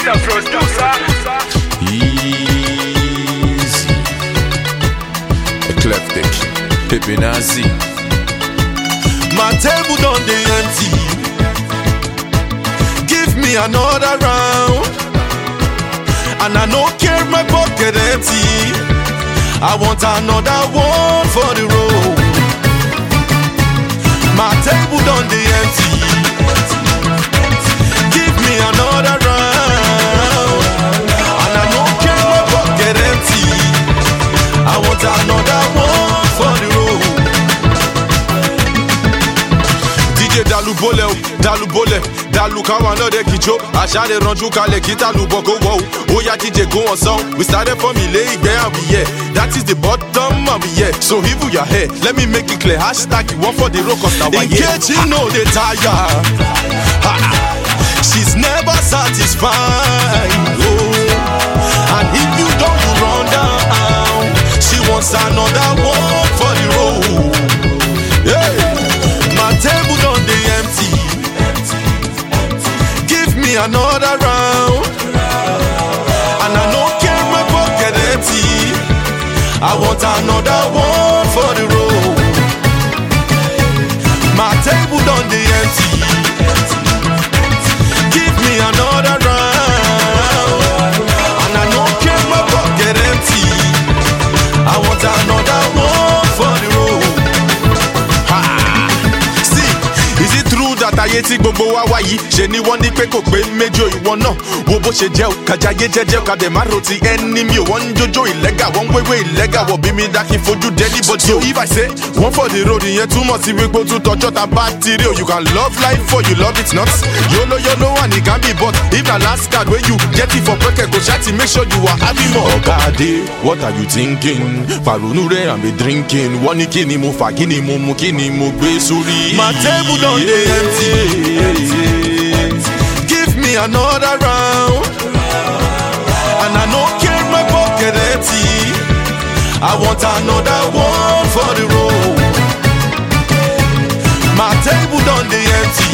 Mr. Producer. Easy. Eclectic. Pepe Nazi. My table done dey empty. Give me another round, and I no care my pocket empty. I want another one for the road. My table done dey empty. Give me another round, and I no care my pocket empty. I want another one for the road. DJ Dalubole, Dalubole, Dalukawa no de kijo. Ashade ranju kale kita luboko wow. Oya DJ go on song. We started from Ile Igbe and we here. That is the bottom and we here. So even your hair, let me make it clear. Hashtag you want for the rock cause now in case you know they tired. She's never satisfied. Oh. And if you don't run down, she wants another one for the road. Yeah. My table done dey empty. Give me another round, and I no care my pocket empty. I want another one for the road. My table done dey empty. Give me another round, and I no care my pocket empty. I want another one for the road. Is it true that ayé tí gbogbo wa wáyé ṣe ni wọ́n ní pé kò pé méjì ìwọ náà wo bó ṣe jẹ́ o kàjáyé jẹ́jẹ́ o kàdé má ro ti ẹni mi ò wọ́n ń jójó ìlẹ́gà wọ́n ń wéwé ìlẹ́gà wọ̀ bí mi dá kí n fojú dé anybody. So if I say one for the road ìyẹn túmọ̀ sí wípé ó tún tọjọ́ ta bá ti rí o. You can love life for you love it not. Yolo yolo and it can be but if na last card wey you get it for pocket go ṣáàtì make sure you are having more. Ọ̀gá what are you thinking? Fàrònú rẹ̀ and be drinking. Wọ́n ní kí ni mo fà kí ni mo mu kí ni mo gbé sórí. My table don dey empty. Give me another round, and I no care my pocket empty. I want another one for the road. My table done dey empty.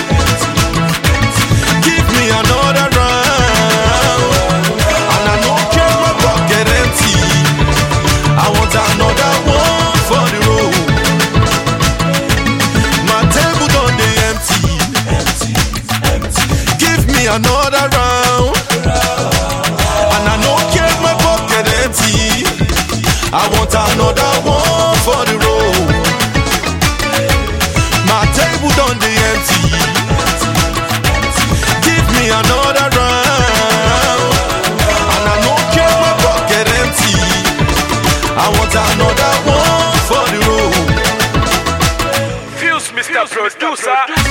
Give me another round, and I no care my pocket empty. I want another one for the road. My table done dey empty. Give me another round, and I no care my pocket empty. I want another one for the road. My table done dey empty. Give me another round, and I no care my pocket empty. I want another one for the road. Fuse Mr. Producer.